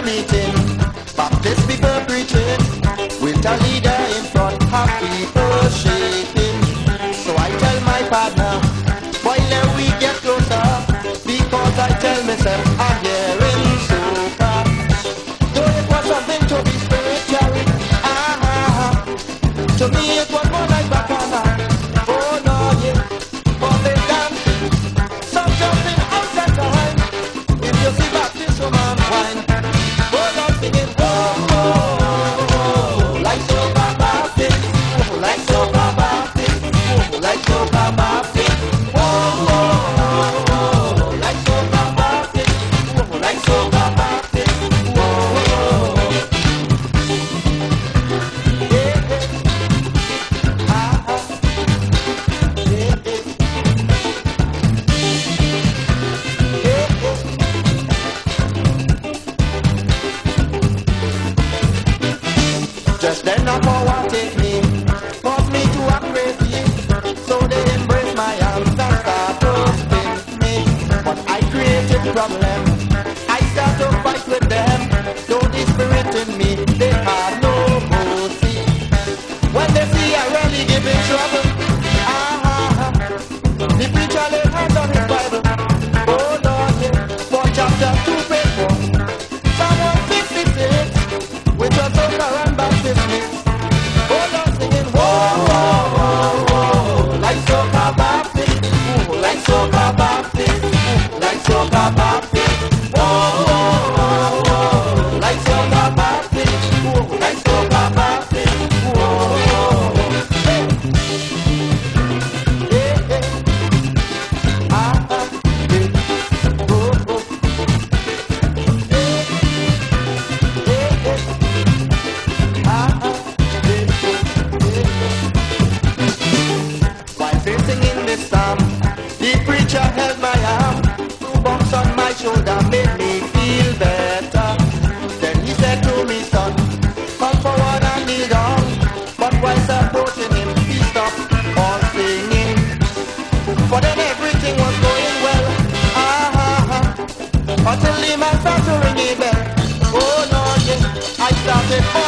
meeting, Baptist people preaching, with a leader in front, half people shaking. So I tell my partner, boy, let we get closer, because I tell myself I'm hearing soca. Though it was something to be spiritual, to me it was more like bacana. Oh no, yeah, for the dancing, some jumping outside time. If you see Baptist woman wine, oh Lord singing, oh, oh, oh, like soca Baptist, oh, like soca Baptist, oh, like soca Baptist, oh, oh, oh, like soca Baptist, oh, like soca Baptist, oh, oh, yeah, just then a power take me, cause me to act crazy. So they embrace my arms and start to spin me. But I created problem, I start to fight with them. Though the spirit in me, they have no mercy. When they see I really giving trouble, the preacher lay hands on his Bible. Oh Lord, yeah, for chapter 2, verse 4, Psalm 156, which was soca and Baptist mix. Oh Lord, singing, whoa, whoa, whoa, whoa, like soca Baptist, ooh, like soca Baptist, ooh, like soca Baptist, whoa, whoa, whoa, whoa, like soca Baptist, ooh, like soca Baptist, whoa, hey, yeah, yeah, yeah, oh, oh, yeah, yeah, while singing this psalm, the preacher held my arm, 2 bumps on my shoulder made me feel better. Then he said to me, son, come forward and kneel down. But whilst approaching him, he stopped all singing. For then everything was going well, until the man started to ring a bell. Oh Lord, yeah, I started